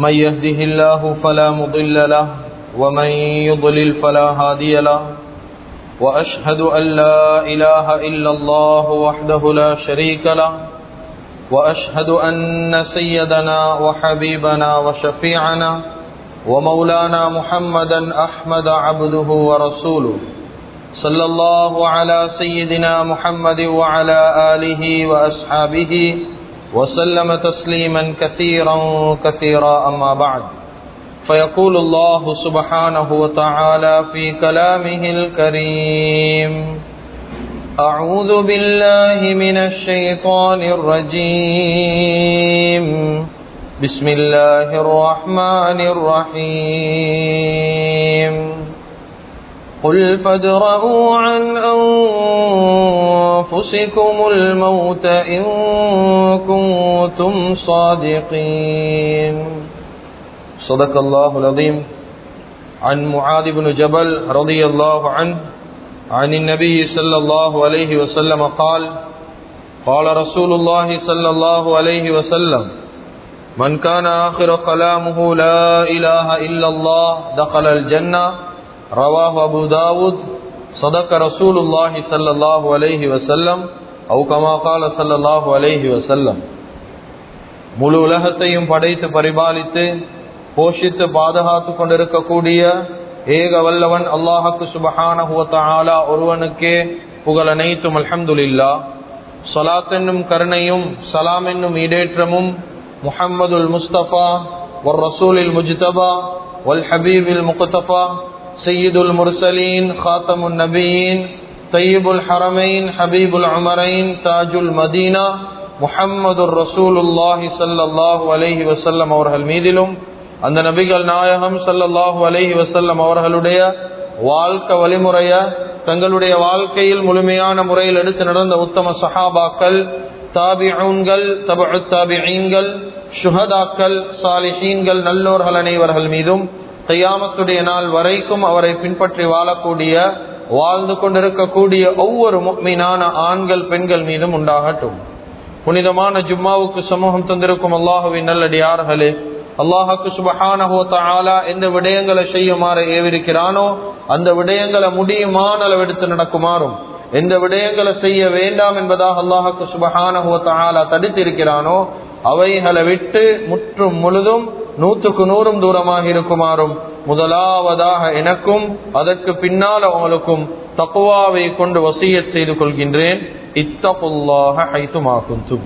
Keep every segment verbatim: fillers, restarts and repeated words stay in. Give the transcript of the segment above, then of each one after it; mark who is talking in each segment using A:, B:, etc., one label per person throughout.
A: من يهده الله فلا مضل له ومن يضلل فلا هادي له وأشهد أن لا إله إلا الله وحده لا شريك له وأشهد أن سيدنا وحبيبنا وشفيعنا ومولانا محمدا أحمد عبده ورسوله صلى الله على سيدنا محمد وعلى آله وأصحابه وسلم تسليما كثيرا كثيرا أما بعد فيقول الله سبحانه وتعالى في كلامه الكريم أعوذ بالله من الشيطان الرجيم بسم الله الرحمن الرحيم قل فادرءوا عن أنفسكم الموت إن كنتم صادقين صدق الله العظيم عن معاذ بن جبل رضي الله عنه عن النبي صلى الله عليه وسلم قال قال رسول الله صلى الله عليه وسلم من كان آخر كلامه لا إله إلا الله دخل الجنة رواه أبو داود صدق رسول الله صلى الله عليه وسلم أو كما قال صلى الله عليه وسلم முழு உலகத்தையும் படைத்து பரிபாலித்து போஷித்து பாதுகாத்து கொண்டிருக்கக்கூடிய ஏக வல்லவன் அல்லாஹ்வுக்கு சுப்ஹானஹு வ தஆலா ஒருவனுக்கே புகழ் அனைத்தும் அல்ஹம்துலில்லாஹ். ஸலாத் என்னும் கருணையும் சலாம் என்னும் ஈடேற்றமும் முஹம்மதுல் முஸ்தபா வர் ரசூலில் முஜ்தபா வல் ஹபீபில் முக்தஃபா சய்யிதுல் முர்சலீன் காத்தமுன் நபியீன் தய்யிபுல் ஹரமைன் ஹபீபுல் உமரைன் தாஜுல் மதீனா முஹம்மதுர் ரசூலுல்லாஹி ஸல்லல்லாஹு அலைஹி வஸல்லம் அவர்கள் மீதிலும் அந்த நபிகள் நாயகம் ஸல்லல்லாஹு அலைஹி வஸல்லம் அவர்களுடைய வாழ்க்கை வழிமுறைய தங்களுடைய வாழ்க்கையில் முழுமையான முறையில் எடுத்து நடந்த உத்தம சஹாபாக்கள், தாபிஊன்கள், தபஉத் தாபிஈன்கள், ஷுஹதாக்கள், சாலிஹீன்கள், நல்லோர்கள் அனைவர்கள் மீதும் கியாமத்துடைய நாள் வரைக்கும் அவரை பின்பற்றி வாழக்கூடிய வாழ்ந்து கொண்டிருக்கக்கூடிய ஒவ்வொரு முஃமினான ஆண்கள் பெண்கள் மீதும் உண்டாகட்டும். புனிதமான ஜும்மாவுக்கு சமூகம் தந்திருக்கும் அல்லாஹுவின் நல்லடியார்களே, அல்லாஹ்வுக்கு சுப்ஹானஹு வ தஆலா எந்த விடயங்களை செய்யுமாறு ஏவிருக்கிறானோ அந்த விடயங்களை முடியுமான அளவெடுத்து நடக்குமாறும், எந்த விடயங்களை செய்ய வேண்டாம் என்பதாக அல்லாஹ்வுக்கு சுப்ஹானஹு வ தஆலா தடுத்திருக்கிறானோ அவைகளை விட்டு முற்றும் முழுதும் நூற்றுக்கு நூறும் தூரமாக இருக்குமாறும் முதலாவதாக எனக்கும் அதற்கு பின்னால் அவங்களுக்கும் தக்வாவை கொண்டு வசியத் செய்து கொள்கின்றேன். இத்தகுல்லாஹ ஹைதுமா குன்தும்.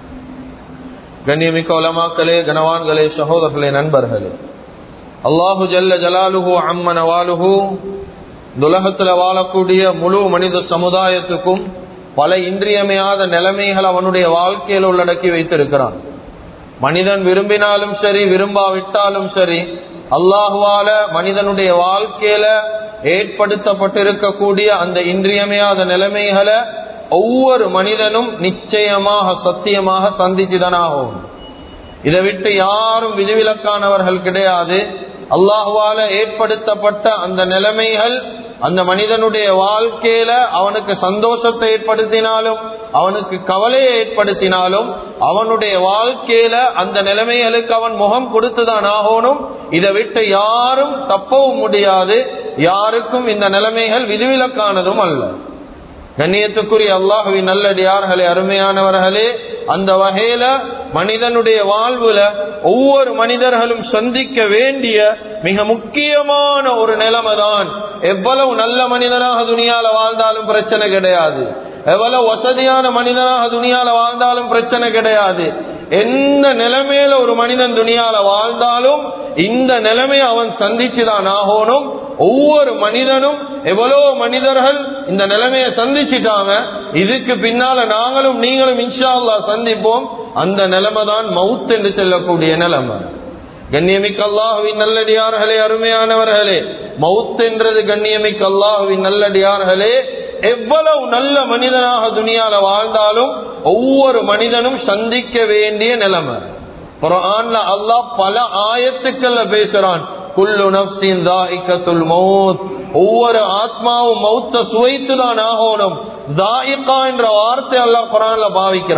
A: கண்ணியமிக்க உலமாக்களே, கனவான்களே, சகோதரர்களே, நண்பர்களே, அல்லாஹு ஜல்ல ஜலாலுஹு அம்ம நவாலுஹு உலகத்தில் வாழக்கூடிய முழு மனித சமுதாயத்துக்கும் பல இன்றியமையாத நிலைமைகள் அவனுடைய வாழ்க்கையில் உள்ளடக்கி வைத்திருக்கிறான். மனிதன் விரும்பினாலும் சரி விரும்பாவிட்டாலும் சரி அல்லாஹுவால மனிதனுடைய வாழ்க்கையில ஏற்படுத்தப்பட்டிருக்கக்கூடிய அந்த இன்றியமையாத நிலைமைகளை ஒவ்வொரு மனிதனும் நிச்சயமாக சத்தியமாக சந்திச்சுதான் ஆகும். இதை விட்டு யாரும் விதிவிலக்கானவர்கள் கிடையாது. அல்லாஹுவால ஏற்படுத்தப்பட்ட அந்த நிலைமைகள் அந்த மனிதனுடைய வாழ்க்கையில அவனுக்கு சந்தோஷத்தை ஏற்படுத்தினாலும் அவனுக்கு கவலையை ஏற்படுத்தினாலும் அவனுடைய வாழ்க்கையில அந்த நிலைமைகளுக்கு அவன் முகம் கொடுத்துதான் ஆகணும். இதை விட்டு யாரும் தப்பவும் முடியாது. யாருக்கும் இந்த நிலைமைகள் விதிவிலக்கானதும் அல்ல. கண்ணியத்துக்குரிய அல்லாஹுவின் நல்லடியார்களே, அருமையானவர்களே, அந்த வகையில மனிதனுடைய வாழ்வுல ஒவ்வொரு மனிதர்களும் சந்திக்க வேண்டிய மிக முக்கியமான ஒரு நிலைமை தான், எவ்வளவு நல்ல மனிதனாக துனியால வாழ்ந்தாலும் பிரச்சனை கிடையாது, எவ்வளவு வசதியான மனிதனாக துனியால வாழ்ந்தாலும் பிரச்சனை கிடையாது, எந்த நிலைமையில ஒரு மனிதன் துனியால வாழ்ந்தாலும் இந்த நிலைமையை அவன் சந்திச்சுதான் ஆகணும். ஒவ்வொரு மனிதனும் எவ்வளவு மனிதர்கள் இந்த நிலைமையை சந்திச்சுட்டாங்க, இதுக்கு பின்னால நாங்களும் நீங்களும் இன்ஷா அல்லாஹ் சந்திப்போம். அந்த நிலைமை தான் மவுத் என்று சொல்லக்கூடிய நிலைமை. கண்ணியமிக்க அல்லாஹுவின் நல்லடியார்களே, அருமையானவர்களே, மவுத் என்றது கண்ணியமிக்க அல்லாஹுவின் நல்லடியார்களே எவ்வளவு நல்ல மனிதனாக துனியால வாழ்ந்தாலும் ஒவ்வொரு மனிதனும் சந்திக்க வேண்டிய நிலைமை. குர்ஆன்ல அல்லாஹ் பல ஆயத்துக்கள்ல பேசுறான், குல்லு நஃப்ஸின் ذائقத்துல் மௌத், ஒவ்வொரு ஆத்மாவும் மௌத்தை சுவைத்துதான் ஆகணும். ذائقா என்ற வார்த்தை அல்லாஹ் குர்ஆன்ல பாவிக்கிறான்.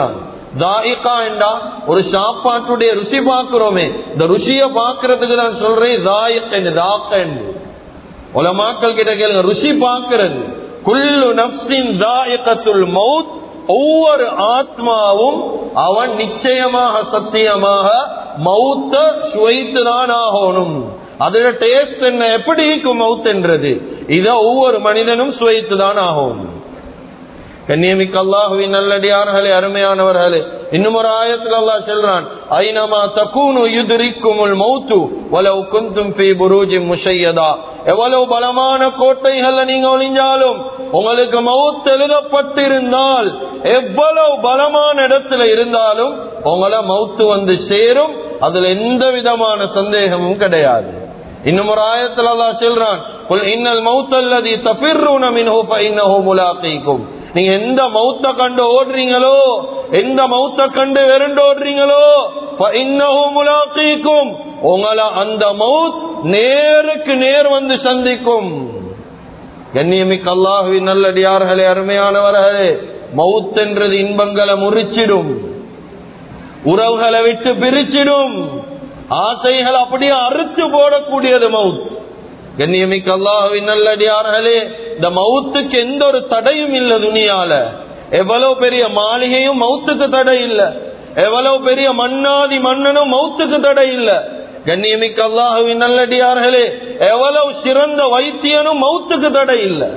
A: தாயிகா என்றா ஒரு சாப்பாட்டுடைய ருசி பார்க்கிறோமே, இந்த ருசிய பார்க்கறதுக்கு நான் சொல்றேன் தாயிக் என்று, தாக்க என்று. உலமாக்கள் கிட்ட கேளுங்க, ருசி பார்க்கிறது. குல்லு நஃப்ஸின் தாயிகத்துல் மௌத், ஒவ்வொரு ஆத்மாவும் அவன் நிச்சயமாக சத்தியமாக மௌத்த சுவைத்துதான் ஆகணும். அதோட டேஸ்ட் என்ன, எப்படி இருக்கும் மௌத் என்றது, இத ஒவ்வொரு மனிதனும் சுவைத்துதான் ஆகணும். கண்ணியமிக்க அல்லாஹுவின் நல்லடியார்களே, அருமையானவர்களே, இன்னும் ஒரு ஆயத்தில் அல்லாஹ் சொல்றான், ஐனமா தகூனு யுத்ரிக்குமுல் மௌத்து வலவ் குன்தும் ஃபீ புரூஜின் முஷய்யதா. எவ்வளவு பலமான கோட்டைகள்ல நீங்க ஒளிஞ்சாலும் உங்களுக்கு மௌத் எழுதப்பட்டிருந்தால், எவ்வளவு பலமான இடத்துல இருந்தாலும் உங்களை மௌத்து வந்து சேரும். அதுல எந்த விதமான சந்தேகமும் கிடையாது. இன்னும் ஒரு ஆயத்தில் அல்லாஹ் சொல்றான், குல் இன்னல் மௌத்தல்லதி தஃபிர்ரூன மின்ஹு ஃபஇன்னஹு முலாகீகும். நீங்க எந்த மௌத்த கண்டு ஓடுறீங்களோ, எந்த மௌத்த கண்டு வெறுண்டு ஓடுறீங்களோ, ஃபஇன்னஹு முலாகீகும், உங்களை அந்த மௌத் நேருக்கு நேர் வந்து சந்திக்கும். கண்ணியமிக்க அல்லாஹ்வின் நல்லடியார்களே, அருமையானவர்களே, மௌத் என்றது இன்பங்களை முறிச்சிடும், உறவுகளை விட்டு பிரிச்சிடும், ஆசைகள் அப்படியே அறுத்து போடக்கூடியது மௌத். கண்ணியமிக்க அல்லாஹ்வின் நல்லடியார்களே, இந்த மௌத்துக்கு எந்த ஒரு தடையும் இல்லை துனியால. எவ்வளவு பெரிய மாளிகையும் மௌத்துக்கு தடை இல்லை, எவ்வளவு பெரிய மன்னாதி மன்னனும் மௌத்துக்கு தடை இல்லை. கண்ணியமிக்க அல்லாஹ்வின் நல்லடியார்களே, எவ்வளவு சிறந்த வைத்தியனும் மௌத்துக்கு தடை இல்லை.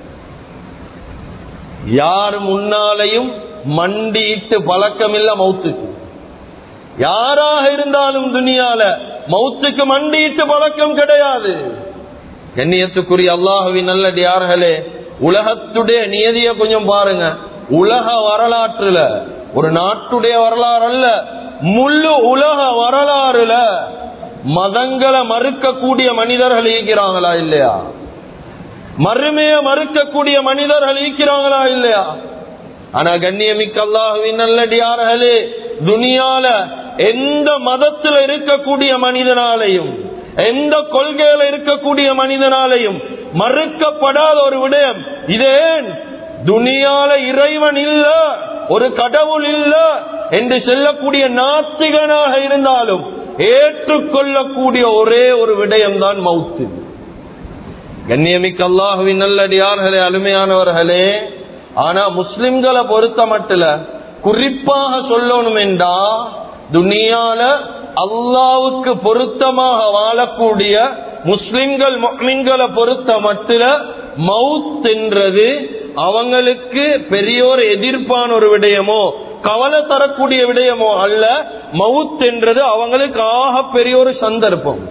A: யார் முன்னாலையும் மண்டியிட்டு பழக்கம் இல்ல மௌத்துக்கு. யாராக இருந்தாலும் துனியால மௌத்துக்கு மண்டியிட்டு பழக்கம் கிடையாது. கண்ணியத்துக்குரிய அல்லாஹுவின் நல்லடியார்களே, உலகத்துடைய நியதிய கொஞ்சம் பாருங்க. உலக வரலாற்றுல, ஒரு நாட்டுடைய வரலாறு அல்ல, முழு உலக வரலாறுல மதங்களை மறுக்கக்கூடிய மனிதர்கள் இருக்கிறாங்களா இல்லையா? மறுமைய மறுக்கக்கூடிய மனிதர்கள் இருக்கிறாங்களா இல்லையா? ஆனா கண்ணியமிக்க அல்லாஹுவின் நல்லடியார்களே, துனியால எந்த மதத்துல இருக்கக்கூடிய மனிதனாலையும், எந்த கொள்கையில இருக்கக்கூடிய மனிதனாலையும் மறுக்கப்படாத ஒரு விடயம் இதேன், துனியால இறைவன் இல்ல, ஒரு கடவுள் இல்ல என்று சொல்லக்கூடிய நாத்திகனாக இருந்தாலும் ஏற்றுக்கொள்ளக்கூடிய ஒரே ஒரு விடயம் தான் மௌத்து. கண்ணியமிக்க அல்லாஹுவின் நல்லடியார்களே, அருமையானவர்களே, ஆனா முஸ்லிம்களை பொறுத்த மட்டும் குறிப்பாக சொல்லணும் என்றா, துனியால அல்லாவுக்கு பொருத்தமாக வாழக்கூடிய முஸ்லிம்கள் முஃமின்களை பொறுத்த மட்டும் மவுத் என்றது அவங்களுக்கு பெரியோர் எதிர்ப்பான ஒரு விடயமோ கவலை தரக்கூடிய விடயமோ அல்ல. மவுத் என்றது அவங்களுக்கு ஆக பெரிய ஒரு சந்தர்ப்பம்.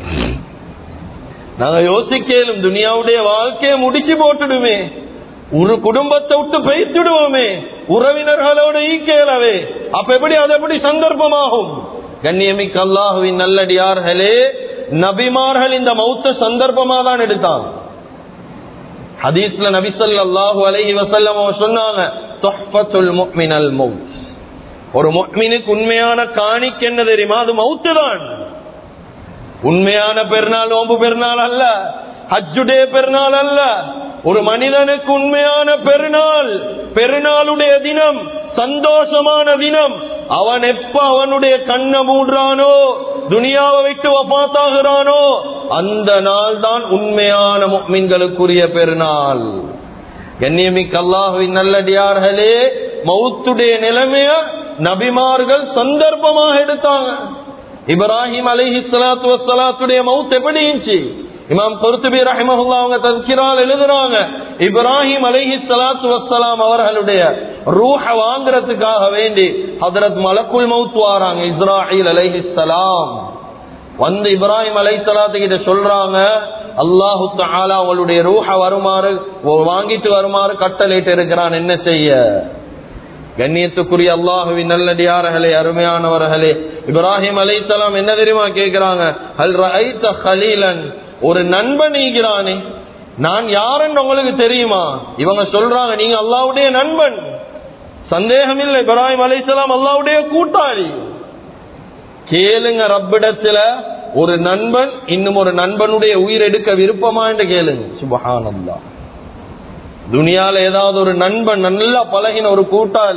A: நாங்க யோசிக்கலும், துனியாவுடைய வாழ்க்கையை முடிச்சு போட்டுடுமே, ஒரு குடும்பத்தை விட்டு பெய்த்துடுவோமே, உறவினர்களோட ஈக்கேலவே, அப்ப எப்படி அது எப்படி சந்தர்ப்பமாகும்? கண்ணியமிக்க அல்லாஹுவின் நல்லடியார்களே, நபிமார்கள் இந்த மௌத்த சந்தர்ப்பமா தான் எடுத்தாங்க. ஹதீஸ்ல நபி ஸல்லல்லாஹு அலைஹி வஸல்லம் சொன்னாங்க, துஹ்ஃபத்துல் முஃமினல் மௌத். ஒரு முஃமினுக்கு உண்மையான காணிக்கை என்ன தெரியுமா? அது மௌத்து தான். உண்மையான பெருநாள் நோன்பு பெருநாள் அல்ல, ஹஜ்ஜுடைய பெருநாள் அல்ல. ஒரு மனிதனுக்கு உண்மையான பெருநாள், பெருநாளுடைய தினம், சந்தோஷமான தினம், அவன் எப்ப அவனுடைய கண்ணை மூடுறானோ, துனியாவை விட்டு வஃபாத்தாகிறானோ, அந்த நாள் தான் உண்மையான முஃமின்களுக்குரிய பெருநாள். கண்ணியமிக்க அல்லாஹ்வின் நல்லடியார்களே, மௌத்துடைய நிலைமைய நபிமார்கள் சந்தர்ப்பமாக எடுத்தாங்க. இப்ராஹிம் அலைஹிஸ்ஸலாத்து வஸ்ஸலாத்துடைய மௌத் எப்படி இருந்துச்சு? இமாம் குர்துபி ரஹிமஹுல்லாஹ் அவங்க தஸ்கிரால் எழுதுறாங்க, இப்ராஹிம் அலைஹிஸ்ஸலாத்து வஸ்ஸலாம் அவர்களுடைய ரூஹ வாங்குறதுக்காக வேண்டி ஹஜ்ரத் மலக்குல் மௌத் வாராங்க, இஸ்ராயில் அலைஹிஸ்ஸலாம். வந்து இப்ராஹிம் அலைஹிஸ்ஸலாத்து கிட்ட சொல்றாங்க, அல்லாஹு தஆலா அவளுடைய ரூஹ வருமாறு வாங்கிட்டு வருமாறு கட்டளையிட்டு இருக்கிறான், என்ன செய்ய? கண்ணியத்துக்குரிய அல்லாஹுவின் நல்லடியார்களே, அருமையானவர்களே, இப்ராஹிம் அலைஹிஸ்ஸலாம் என்ன தெரியுமா கேட்கிறாங்க? ஹல் ரஅய்த கலீலன், ஒரு நண்பன் நீங்கிறானே, நான் யாருன்னு உங்களுக்கு தெரியுமா? இவங்க சொல்றாங்க, நீங்க அல்லாஹ்வுடைய நண்பன். சந்தேகம் இல்லை, இப்ராஹிம் அலைஹிஸ்ஸலாம் அல்லாஹ்வுடைய கூட்டாளி. கேளுங்க ரப்பிடத்துல, ஒரு நண்பன் இன்னும் ஒரு நண்பனுடைய உயிர் எடுக்க விருப்பமா என்று கேளுங்க. சுப்ஹானல்லாஹ். துனியால ஏதாவது ஒரு நண்பன், நல்லா பழகின ஒரு கூட்டாளி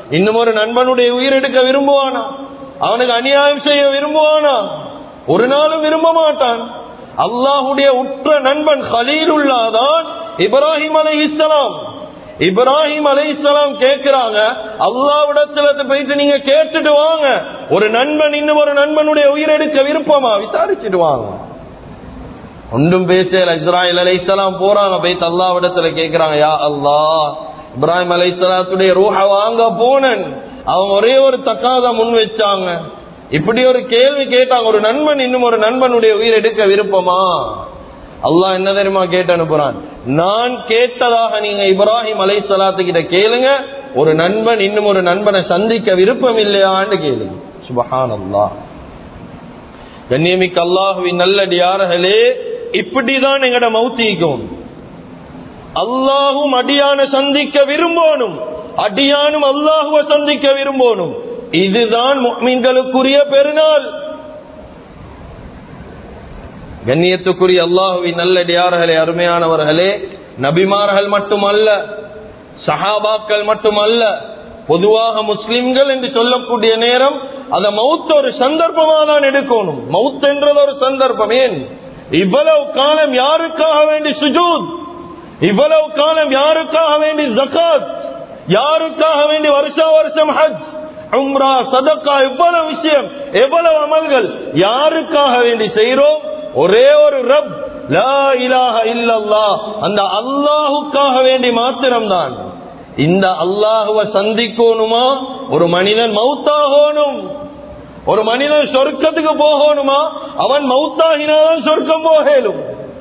A: இன்னும் ஒரு நண்பனுடைய உயிர் எடுக்க விரும்புவானா? அவனுக்கு அநியாயம் செய்ய விரும்புவானா? ஒரு நாளும் விரும்ப மாட்டான். அல்லாஹுடைய உற்ற நண்பன் கலீலுல்லாஹ் தான் இப்ராஹிம் அலைஹிஸ்ஸலாம். இப்ராஹிம் அலைஹிஸ்ஸலாம் கேட்கிறாங்க, அல்லாஹ்விடத்துல போயிட்டு நீங்க கேட்டுட்டு வாங்க, ஒரு நண்பன் இன்னும் ஒரு நண்பனுடைய உயிரெடுக்க விருப்பமா, விசாரிச்சுட்டு வாங்க. ஒன்றும் பேசல. இஸ்ராயில் அலைஹிஸ்ஸலாம் போறாங்க, போயிட்டு அல்லாஹ்விடத்துல கேட்கிறாங்க, யா அல்லாஹ், இப்ராஹிம் அலைஹிஸ்ஸலாத்துடைய ரூஹ வாங்க போனன். அவங்க ஒரே ஒரு தக்காத முன் வச்சாங்க. இப்படி ஒரு கேள்வி கேட்டாங்க, ஒரு நண்பன் இன்னும் ஒரு நண்பனுடைய உயிர் எடுக்க விருப்பமா? அல்லாஹ் என்ன தெரியுமா கேட்டு அனுப்புறான், நான் கேட்டதாக நீங்க இப்ராஹிம் அலைஹிஸ்ஸலாத்து கிட்ட கேளுங்க, ஒரு நண்பன் இன்னும் ஒரு நண்பனை சந்திக்க விருப்பம் இல்லையான்னு கேளுங்க. சுப்ஹானல்லாஹ். கண்ணியமிக்க அல்லாஹ்வின் நல்லடியார்களே, இப்படிதான் எங்கட மௌத்திக்கும். அல்லாஹும் அடியான சந்திக்க விரும்பணும், அடியானும் அல்லாஹுவ சந்திக்க விரும்பணும். இதுதான் முஃமின்களுக்குரிய பெருநாள். கண்ணியத்துக்குரிய அல்லாஹுவின் நல்லடியார்களே, அருமையானவர்களே, நபிமார்கள் மட்டுமல்ல, சஹாபாக்கள் மட்டுமல்ல, பொதுவாக முஸ்லிம்கள் என்று சொல்லக்கூடிய நேரம் அத மௌத் ஒரு சந்தர்ப்பமாக தான் எடுக்கணும். மௌத் என்றது ஒரு சந்தர்ப்பம். ஏன் இவ்வளவு காலம் யாருக்காக வேண்டி சுஜூத், இவ்வளவு காலம் யாருக்காக வேண்டி ஜகாத், யாருக்காக வேண்டி வருஷா வருஷம் ஹஜ், உம்ரா, சதக்கா, இவ்வளவு விஷயம், எவ்வளவு அமல்கள் யாருக்காக வேண்டி செய்கிறோம்? ஒரே ஒரு ரப், லா இலாஹ இல்லல்லாஹ், அந்த அல்லாஹுக்காக வேண்டி மாத்திரம்தான். இந்த அல்லாஹுவை சந்திக்கணுமா? ஒரு மனிதன் மௌத்தாகணும். ஒரு மனிதன் சொர்க்கத்துக்கு போகணுமா? அவன் மௌத்தாகினாதான் சொர்க்கம் போகலும்.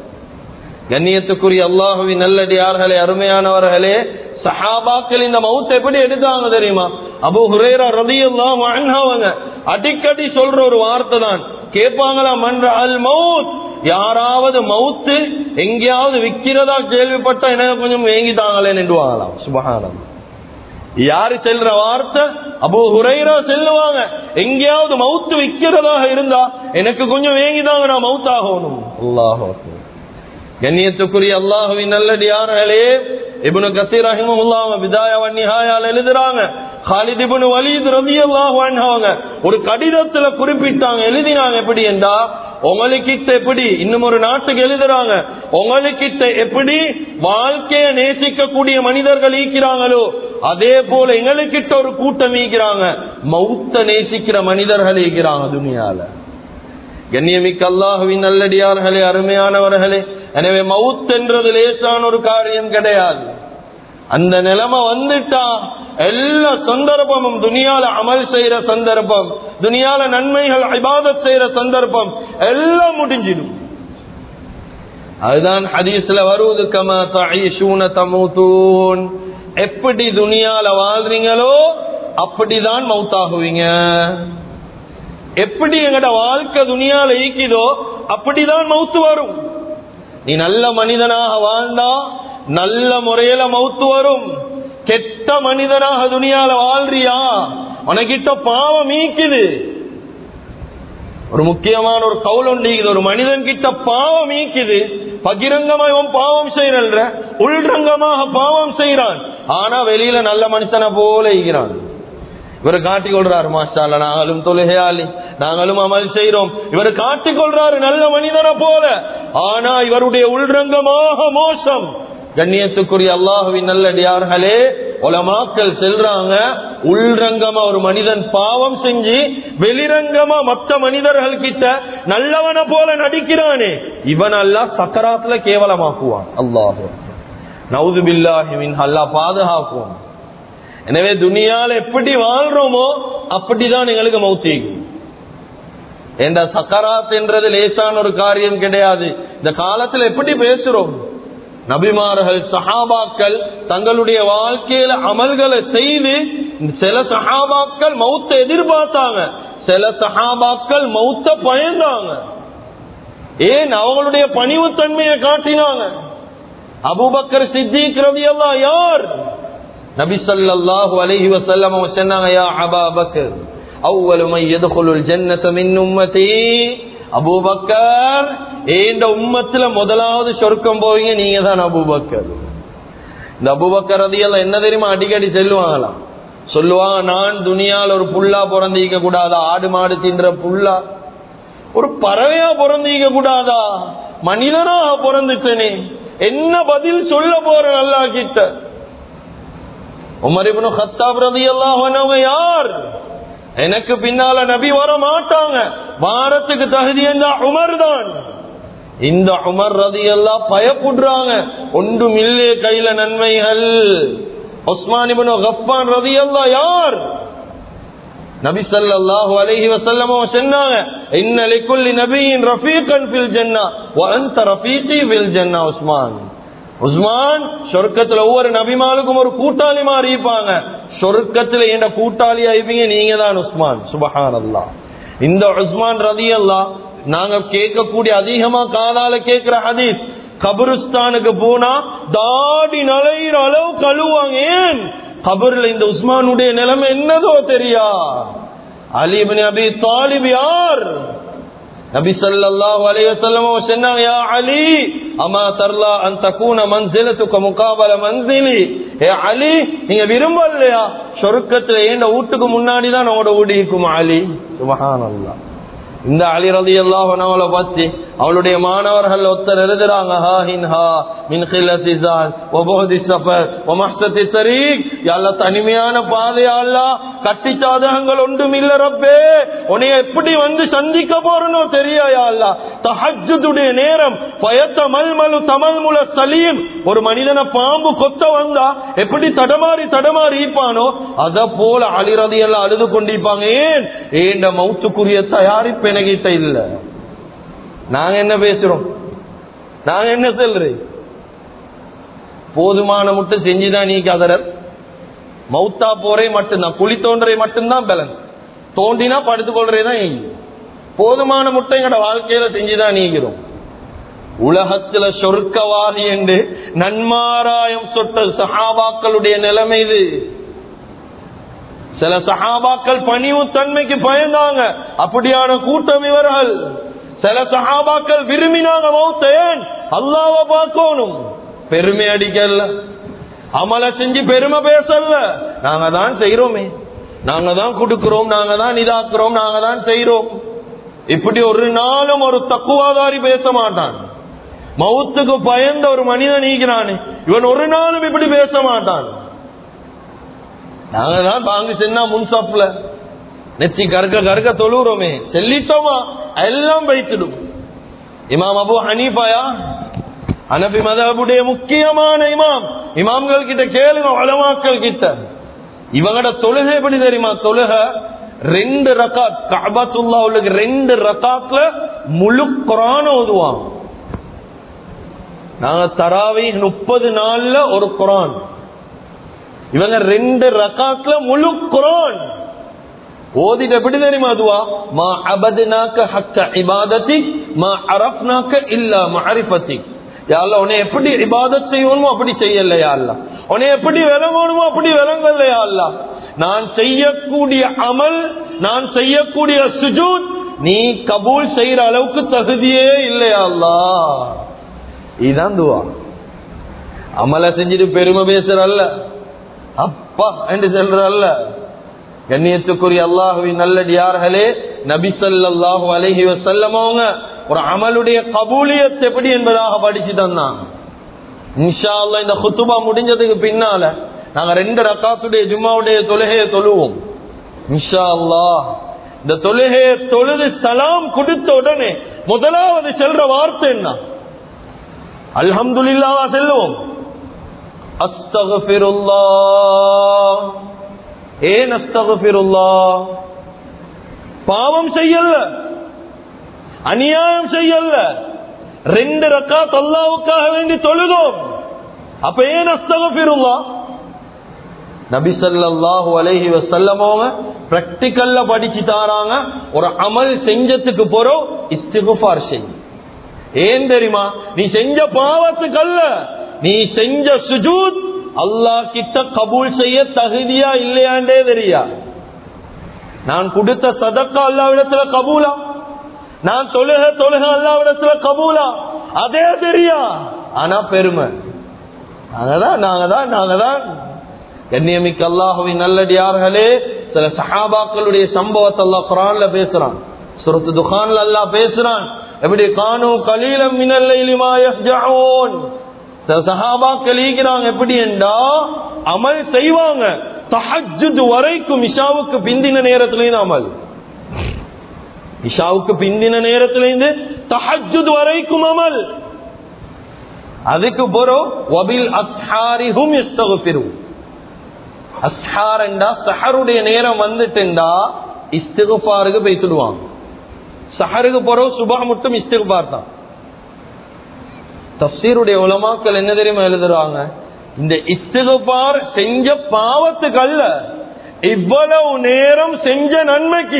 A: கண்ணியத்துக்குரிய அல்லாஹுவின் நல்லடியார்களே, அருமையானவர்களே, சஹாபாக்கள் இந்த மௌத் எப்படி எடுத்தாங்க தெரியுமா? அபூ ஹுரைரா ரலியல்லாஹு அன்ஹு அவங்க அடிக்கடி சொல்ற ஒரு வார்த்தை தான், கேட்பாங்களா, மன்ற அல் மௌத், யாராவது மௌத்து எங்கேயாவது விக்கிறதா கேள்விப்பட்டா எனக்கு கொஞ்சம் வேங்கிட்டாங்களே நின்றுவாங்களாம். சுப்ஹானல்லாஹ். யாரு செல்ற வார்த்தை? அபூ ஹுரைரா செல்லுவாங்க, எங்கேயாவது மௌத்து விக்கிறதாக இருந்தா எனக்கு கொஞ்சம் வேங்கிதாங்க, நான் மௌத் ஆகணும். அல்லாஹ் அக்பர். கண்ணியத்துக்குரிய அல்லாஹுவின் நல்லடியார்களே, இப்னு கஸீர் ரஹிமஹுல்லாஹ் பிதாயா வ நிஹாயால எழுதுறாங்க, காலித் இப்னு வலீத் ரலியல்லாஹு அன்ஹு ஒரு கடிதத்துல குறிப்பிட்டாங்க, எழுதினாங்க. எப்படி என்றா, உங்களுக்கிட்ட எப்படி, இன்னும் ஒரு நாட்டுக்கு எழுதுறாங்க, உங்களுக்கிட்ட எப்படி வாழ்க்கையை நேசிக்கக்கூடிய மனிதர்கள் ஈக்கிறாங்களோ அதே போல எங்களுக்கிட்ட ஒரு கூட்டம் ஈக்கிறாங்க, மௌத்த நேசிக்கிற மனிதர்கள் ஈக்கிறாங்க துனியால. கண்ணியமிக்க அல்லாஹுவின் நல்லடியார்களே, அருமையானவர்களே, எனவே மவுத் என்றது லேசான ஒரு காரியம் கிடையாது. அந்த நிலைமை வந்துட்டா எல்லா சந்தர்ப்பமும், துனியால அமல் செய்யற சந்தர்ப்பம், துனியால நன்மைகள் இபாதத் செய்யற சந்தர்ப்பம் எல்லாம் முடிஞ்சிடும். அதுதான் ஹதீஸ்ல வருவது, கமா தஈஷூன தமூதூன், எப்படி துனியால வாழ்றீங்களோ அப்படிதான் மௌத்தாகுவீங்க. எப்படி எங்கட வாழ்க்கை துனியால ஈக்கிதோ அப்படிதான் மௌத்து வரும். நீ நல்ல மனிதனாக வாழ்ந்தா நல்ல முறையில மௌத்து வரும். கெட்ட மனிதனாக துனியால வாழ்றியா, உனக்கிட்ட பாவம் ஈக்குது. ஒரு முக்கியமான ஒரு கவுல் ஒன்று, ஒரு மனிதன் கிட்ட பாவம் ஈக்குது, பகிரங்கமா இவன் பாவம் செய்யற, உள்ரங்கமாக பாவம் செய்யறான், ஆனா வெளியில நல்ல மனுஷனை போல ஈகிறான். இவரை காட்டிக்கொள்றாரு, மாஷாஅல்லாஹ் நாங்களும் தொழுகையாளி, நாங்களும் அமல் செய்யறோம், இவரை காட்டிக்கொள்றாரு நல்ல மனிதனை போல, ஆனா இவருடைய உள்ரங்கமாக மோசம். கண்ணியத்துக்குரிய அல்லாஹுவின் நல்லடியார்களே, உலமாக்கள் செல்றாங்க, உள்ரங்கமா ஒரு மனிதன் பாவம் செஞ்சு வெளிரங்கமா மற்ற மனிதர்கள் கிட்ட நல்லவனை போல நடிக்கிறானே, இவன் அல்லாஹ் சக்கராத்துல கேவலமாக்குவான். அல்லாஹ் நவுது பில்லாஹி மின், அல்லாஹ் பாதுகாக்குவான். எனவே துனியால எப்படி வாழ்றோமோ அப்படிதான் எங்களுக்கு மௌத்திக்கும். என்ற சக்கராத் என்றது லேசான ஒரு காரியம் கிடையாது. இந்த காலத்துல எப்படி பேசுறோம், நபிமார்கள் சஹாபாக்கள் தங்களுடைய வாழ்க்கையில அமல்களை செய்து, சில சஹாபாக்கள் மௌத்தை எதிர்பார்த்தாங்க, சில சஹாபாக்கள் மௌத்த பயந்தாங்க. ஏன்? அவங்களுடைய பணிவு தன்மையை காட்டினாங்க. அபூபக்கர் சித்திக் ரலியல்லாஹு யார்? நபி ஸல்லல்லாஹு அலைஹி வஸல்லம் சொன்னாங்க, யா அபா பக்கர் அவ்வலு மன் யதுகுலுல் ஜன்னத மின் உம்மதி, அபூபக்கர் இந்த உம்மத்துல முதலாவது சொர்க்கம் போவீங்க நீங்க தான் அபூபக்கர். இந்த அபூபக்கர் ரலியல்லாஹு என்ன தெரியுமா அடிக்கடி சொல்லுவாங்களாம், சொல்லுவாங்க, நான் துனியால ஒரு புல்லா பிறந்திக்க கூடாதா? ஆடு மாடு தின்ற புல்லா? ஒரு பறவையா பிறந்திக்க கூடாதா? மனிதனா பிறந்துட்டனே, என்ன பதில் சொல்ல போற அல்லாஹ் கிட்ட? உமர் இப்னு கத்தாப் ரலியல்லாஹு அன்ஹு யார்? எனக்கு பின்னால நபி வர மாட்டாங்க, வாரத்துக்கு தகுதி என்ற உமர் தான். இந்த உமர் ரலியல்லாஹு பயப்படுறாங்க, ஒன்றும் இல்லே கையில நன்மைகள். உஸ்மான் இப்னு கஃபான் ரலியல்லாஹு யார்? நபி ஸல்லல்லாஹு அலைஹி வஸல்லம் சொன்னாங்க, இன்ன லிகுல்லி நபியின் ரஃபீகன் ஃபில் ஜன்னah வ அன்த ரஃபீகி ஃபில் ஜன்னah. உஸ்மான் உஸ்மான் சொர்க்கத்துல ஒவ்வொரு நபிமாருக்கும் ஒரு கூட்டாளி மாதிரி இருப்பாங்க, சொர்க்கத்துல என்ற கூட்டாளி ஆயிப்பீங்க நீங்க தான் உஸ்மான். சுப்ஹானல்லாஹ். இந்த உஸ்மான் ரலியல்லாஹு நாங்க கேட்கக்கூடிய அதிகமா காதால கேட்கிற ஹதீஸ், கபருஸ்தானுக்கு போனா தாடி நலையிற அளவு கழுவாங்க. ஏன்? கபர்ல இந்த உஸ்மானுடைய நிலைமை என்னதோ தெரியா. அலி இப்னு அபி தாலிப் யார்? நபி ஸல்லல்லாஹு அலைஹி வஸல்லம் சொன்னாங்க, யா அலி அமா தர்லா அன் தகூன மன்சிலத்துக முகாபல மன்சிலி. ஏ அலி, நீங்க விரும்பலையா சொர்க்கத்துல ஏண்ட வீட்டுக்கு முன்னாடி தான் உங்களோட வீடு இருக்கும் அலி? சுப்ஹானல்லாஹ். இந்த அலி ரலியல்லாஹு அன்ஹு பத்தி அவளுடைய மாணவர்கள் ஒருத்தர் எழுதுறாங்க, ஹாஹின்ஹா மின் கில்லத்தி ஸால் வ புஹதி ஸஃபர் வ மஹ்சத்தி தரீக். யா அல்லாஹ், தனிமையான பாதை அல்லாஹ், கட்டி சாதகங்கள் ஒன்றும் இல்ல ரப்பே, உன்னை எப்படி வந்து சந்திக்க போறனோ தெரியா யா அல்லாஹ். தஹஜ்ஜுடைய நேரம் ஃபயத்தமல்மலு தமல்முல சலீம். ஒரு மனிதனை பாம்பு கொத்த வந்தா எப்படி தடமாறி தடமாறி இருப்பானோ அத போல அலி ரலியல்லாஹு அழுது கொண்டிருப்பாங்க. ஏன்? ஏண்ட மௌத்துக்குரிய தயாரிப்பு என்கிட்ட இல்ல. நாங்க என்ன பேசுறோம்? நாங்க என்ன சொல்றேன்? போதுமான முட்டை செஞ்சுதான் நீ கதறர். மௌத்தா போறே மட்டும்தான், குழி தோன்றே மட்டும்தான் பலன். தோண்டினா படுத்துக் கொள்றேதான். போதுமான முட்டை எங்கட வாழ்க்கையில செஞ்சுதான் நீக்கிறோம். உலகத்துல சொர்க்கவாதி என்று நன்மாராயம் சொட்ட சஹாபாக்களுடைய நிலைமை இது. சில சஹாபாக்கள் பணிவு தன்மைக்கு பயந்தாங்க, அப்படியான கூட்டம் இவர்கள். சில சஹாபாக்கள் விரும்பினாங்க மௌத்தேன், அல்லாஹ்வை பார்க்கணும். பெருமை அடிக்கல, அமல செஞ்சு பெருமை பேசல. நாங்க தான் செய்யறோமே, நாங்க தான் கொடுக்கிறோம், நாங்க தான் இதாக்குறோம், நாங்க தான் செய்யறோம். இப்படி ஒரு நாளும் ஒரு தக்குவாதாரி பேச மாட்டான். மௌத்துக்கு பயந்த ஒரு மனிதன் நீக்கிறானே, இவன் ஒரு நாளும் இப்படி பேச மாட்டான். நாங்க தான் பாங்கு சென்னா முன்சாப்ல நெத்தி கருக்க கருக்க தொழுறோமே, செல்லிட்டோமா எல்லாம் வைத்திடும். இமாம் அபு ஹனீஃபாயா, ஹனபி மதஹபுடைய முக்கியமான இமாம். இமாம்கள் கிட்ட கேளுங்க, உலமாக்கள் கிட்ட. இவங்கட தொழுகை எப்படி தெரியுமா? தொழுகை ரெண்டு ரகாத், கஅபத்துல்லாஹ்வுக்கு ரெண்டு ரகாத்ல முழு குர்ஆன் ஓதுவாங்க. நாங்க தராவீஹ் முப்பது நாள்ல ஒரு குர்ஆன், இவங்க ரெண்டு ரகாத்ல முழு குர்ஆன் ஓதிட்டு எப்படி தெரியுமா துவா? மா அபத்னாக ஹக்க இபாதத்தி மா அரஃப்னாக இல்லா மஅரிஃபத்தி. யா அல்லாஹ், உன்னை எப்படி இபாதத் செய்யணுமோ அப்படி செய்யல யா அல்லாஹ், உன்னை எப்படி விளங்கணுமோ அப்படி விளங்கல யா அல்லாஹ். நான் செய்யக்கூடிய அமல், நான் செய்யக்கூடிய சுஜூத் நீ கபூல் செய்யற அளவுக்கு தகுதியே இல்லையா அல்லாஹ். இதுதான் துவா. அமல செஞ்சுட்டு பெருமை பேசுற அல்ல, அப்பா என்று சொல்ற அல்ல. கண்ணியத்துக்குரிய அல்லாஹுவின் நல்லடியார்களே, நபி ஸல்லல்லாஹு அலைஹி வஸல்லம் அவங்க ஒரு அமலுடைய கபூலியத் எப்படி என்பதாக படிச்சு தந்தாங்க. இன்ஷா அல்லாஹ் இந்த குத்துபா முடிஞ்சதுக்கு பின்னால நாங்க ரெண்டு ரக்காத்துடைய ஜும்மாவுடைய தொழுகையை தொழுவோம் இன்ஷா அல்லாஹ். இந்த தொழுகையை தொழுது சலாம் கொடுத்த உடனே முதலாவது செல்ற வார்த்தை என்ன? அல்ஹம்துலில்லாஹ் செல்லுவோம். அஸ்தக்ஃபிருல்லாஹ். ஏன் அஸ்தக்ஃபிருல்லாஹ்? பாவம் செய்யல, அநியாயம் செய்யல, ரெண்டு ரக்காத் அல்லாஹ்வுக்காக வேண்டி தொழுதோம். அப்ப ஏன் அஸ்தக்ஃபிருல்லாஹ்? நபி ஸல்லல்லாஹு அலைஹி வஸல்லம் அவங்க பிராக்டிகல்ல படிச்சு தாராங்க. ஒரு அமல் செஞ்சதுக்கு போறோம் இஸ்திக்ஃபார் செய். ஏன் தெரியுமா? நீ செஞ்ச பாவத்துக்கு அல்ல, நீ செஞ்ச சுஜூத் அல்லாஹ் கிட்ட கபூல் செய்ய தகுதியா இல்லையாண்டே தெரியா. நான் கொடுத்த சதக்கா அல்லாஹ்விடத்துல கபூலா, நான் தொழுக தொழுக அல்லாஹ்விடத்துல கபூலா, அதே தெரியா. ஆனா பெருமை, நாங்க தான் நாங்க தான் நாங்க தான் கண்ணியமிக்க அல்லாஹ்வின் நல்லடியார்களே, சில சஹாபாக்களுடைய சம்பவத்தை அல்லாஹ் குர்ஆன்ல பேசுறான். சூரத்து துகான்ல அல்லாஹ் பேசுறான். எப்படி கானு கலீலம் மினல் லைலி மா யஹ்ஜஊன். சில சஹாபாக்கள் ஈகிறாங்க எப்படி என்றா அமல் செய்வாங்க தஹஜ்ஜுத் வரைக்கும், இஷாவுக்கு பிந்தின நேரத்திலேயும் அமல், இஷாவுக்கு பிந்தின நேரத்திலேருந்து தஹஜ்ஜுத் வரைக்கும் அமல். அதுக்கு பிறகு வபில் அஸ்ஹாரிஹும் யஸ்தக்ஃபிரூன். அஸ்ஹார் என்றா சஹருடைய நேரம் வந்துட்டா இஸ்திக்ஃபாருக்கு போய்த்துடுவாங்க. சஹருக்கு பிறகு சுபஹ் மட்டும் இஸ்திக்ஃபார் தான். தஃசீருடைய உலமாக்கள் என்ன தெரியுமா எழுதுறாங்க, இந்த இஸ்திக்ஃபார் செஞ்ச பாவத்துக்கு அல்ல, இவ்வளவு நேரம் செஞ்ச நன்மைக்கு.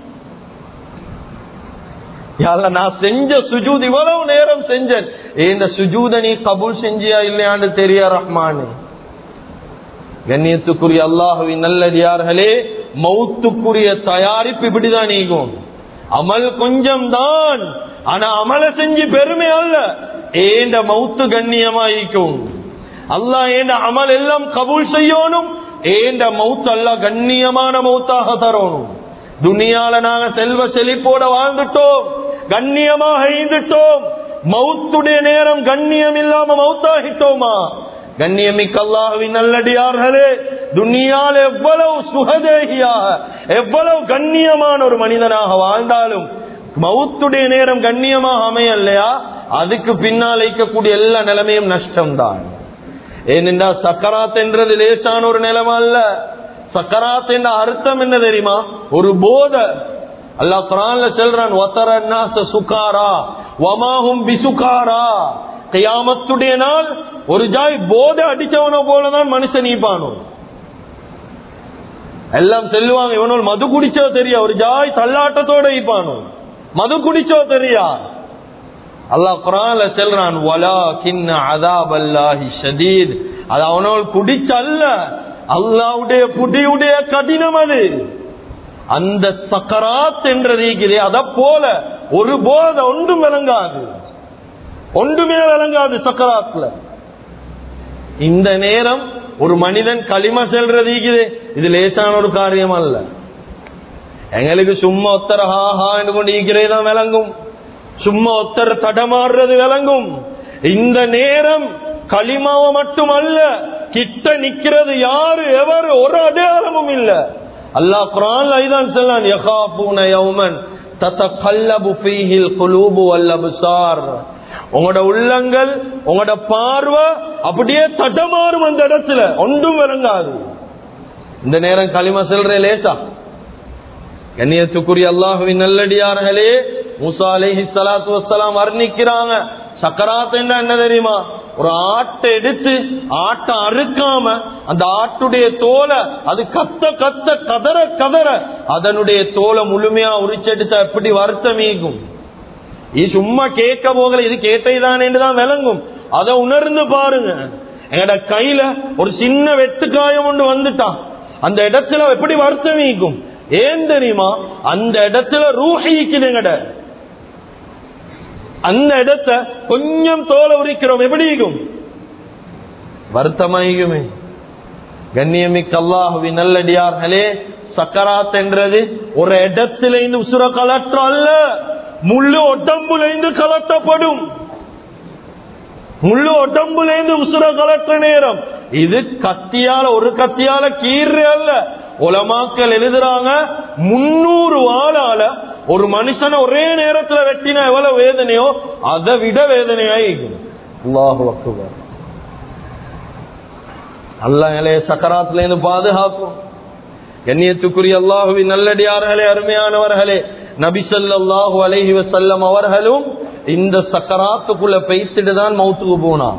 A: நான் செஞ்ச சுஜூத் இவ்வளவு நேரம் செஞ்சேன், இந்த சுஜூத நீ கபூல் செஞ்சியா இல்லையான்னு தெரியா ரஹ்மான். கண்ணியத்துக்குரிய அல்லாஹ்வின் நல்லடியார்களே, மௌத்துக்குரிய தயாரிப்பு இப்படிதான் நீங்கும். அமல் கொஞ்சம் தான், ஆனா அமல செஞ்சு பெருமை அல்ல, ஏண்ட மௌத்து கண்ணியமாயிக்கும். அல்லாஹ் ஏண்ட அமல் எல்லாம் கபூல் செய்யணும், ஏண்ட மௌத்து அல்லாஹ் கண்ணியமான மௌத்தாக தரணும். துனியால நாங்க செல்வ செழிப்போட வாழ்ந்துட்டோம், கண்ணியமாக ஈந்துட்டோம், மௌத்துடைய நேரம் கண்ணியம் இல்லாம மௌத்தாகிட்டோமா? கண்ணியமிக்க அல்லாஹ்வின் நல்லடியார்களே, துனியால எவ்வளவு சுகதேகியாக எவ்வளவு கண்ணியமான ஒரு மனிதனாக வாழ்ந்தாலும் மௌத்துடைய நேரம் கண்ணியமாக அமையலையா, அதுக்கு பின்னால் வைக்கக்கூடிய எல்லா நிலைமையும் நஷ்டம்தான். ஏனென்றா சக்கராத் என்றது லேசான ஒரு நிலைமை அல்ல. சக்கராத் என்ற அர்த்தம் என்ன தெரியுமா? ஒரு போத. அல்லாஹ் குர்ஆன்ல சொல்றான், வதரன்னாஸ சுகாரா வமாஹும் பிசுகாரா. கியாமத்துடைய நாள் ஒரு ஜாய் போத அடிச்சவன போலதான் மனுஷன் நீப்பானோ. எல்லாம் செல்லுவாங்க, இவனோல் மது குடிச்சோ தெரியா, ஒரு ஜாய் தள்ளாட்டத்தோட ஈப்பானோ, மது குடிச்சோ தெரியா. அல்லாஹ் குர்ஆன்ல சொல்றான், வலாகின் அஸாபல்லாஹி ஷதீத். அது அவனோல் குடிச்சல்ல, அல்லாஹ்வுடைய புடியுடைய கடினம் அது. அந்த சக்கராத் என்றது அத போல ஒரு போத ஒன்றும் விளங்காது, ஒன்றுமே விளங்காது சக்கராத்ல. இந்த நேரம் ஒரு மனிதன் களிமா செல்றது இது லேசான ஒரு காரியம் அல்ல. எங்களுக்கு சும்மா ஒத்தர ஹாஹா என்று கொண்டு ஈக்கிறதான் விளங்கும், சும்மா ஒத்தர தடமாறுறது விளங்கும். இந்த நேரம் களிமாவ மட்டுமல்ல, கிட்ட நிக்கிறது யாரு எவரு ஒரு அடையாளமும் இல்ல. அல்லாஹ் குர்ஆன்ல ஐதான் சொன்னான், யகாஃபூன யௌமன் ததகல்லபு ஃபீஹில் குலூபு வல் அப்சார். உங்களோட உள்ளங்கள் உங்களோட பார்வை அப்படியே தடமாறும், அந்த இடத்துல ஒன்றும் விளங்காது. இந்த நேரம் களிமா செல்ற லேசா? கண்ணியத்துக்குரிய அல்லாஹ்வின் நல்லடியார்களே, மூசா அலைஹிஸ்ஸலாத்து வஸ்ஸலாம் வர்ணிக்கிறாங்க, சக்கராத் என்ன தெரியுமா? ஒரு ஆட்டை எடுத்து ஆட்டை அறுக்காம அந்த ஆட்டுடைய தோலை அது கத்த கத்த கதற கதற அதனுடைய தோலை முழுமையா உரிச்செடுத்த எப்படி வருத்தமீகும். இது சும்மா கேட்க போகல, இது கேட்டைதான் என்றுதான் விளங்கும். அதை உணர்ந்து பாருங்க. எங்கட கையில ஒரு சின்ன வெட்டுக்காயம் ஒன்று வந்துட்டான், அந்த இடத்துல எப்படி வருத்தமீக்கும்? ஏன் தெரியுமா? அந்த இடத்துல ரூஹிக்குது. எங்கட அந்த இடத்த கொஞ்சம் தோலை உரிக்கிறோம், எப்படி இருக்கும்? வருத்தமாகுமே. கண்ணியமிக்க அல்லாஹ்வின் நல்லடியார்களே, சக்கராத் என்றது ஒரு இடத்துல இருந்து உசுர கலற்ற அல்ல, முழு உடம்புல இருந்து கலட்டப்படும். முழு உடம்புல இருந்து உசுர கலற்ற நேரம் இது. கத்தியால ஒரு கத்தியால கீற அல்ல. உலமாக்கள் எழுதுறாங்க, முன்னூறு வாளால ஒரு மனுஷனை ஒரே நேரத்துல வெட்டினா எவ்வளவு வேதனையோ அதை விட வேதனையாயிக்கும். அல்லாஹு அக்பர். அல்லாஹ் எங்களை சக்கராத்துல இருந்து பாதுகாக்கும். கண்ணியத்துக்குரிய அல்லாஹுவின் நல்லடியார்களே, அருமையானவர்களே, நபி ஸல்லல்லாஹு அலைஹி வஸல்லம் அவர்களும் இந்த சக்கராத்துக்குள்ள பெய்த்துட்டு தான் மௌத்துக்கு போனான்.